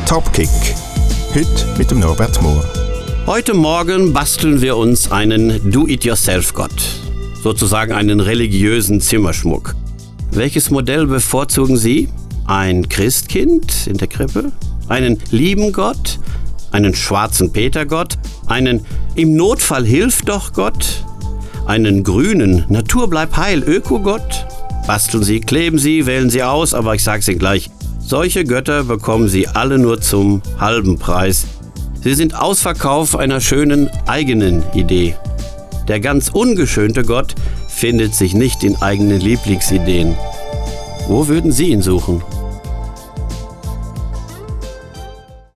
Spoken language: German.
Topkick. Heute mit dem Norbert Mohr. Heute Morgen basteln wir uns einen Do-it-yourself-Gott. Sozusagen einen religiösen Zimmerschmuck. Welches Modell bevorzugen Sie? Ein Christkind in der Krippe? Einen lieben Gott? Einen schwarzen Peter-Gott? Einen im Notfall hilf doch Gott? Einen grünen Natur bleib heil Öko-Gott? Basteln Sie, kleben Sie, wählen Sie aus, aber ich sag's Ihnen gleich, solche Götter bekommen Sie alle nur zum halben Preis. Sie sind Ausverkauf einer schönen eigenen Idee. Der ganz ungeschönte Gott findet sich nicht in eigenen Lieblingsideen. Wo würden Sie ihn suchen?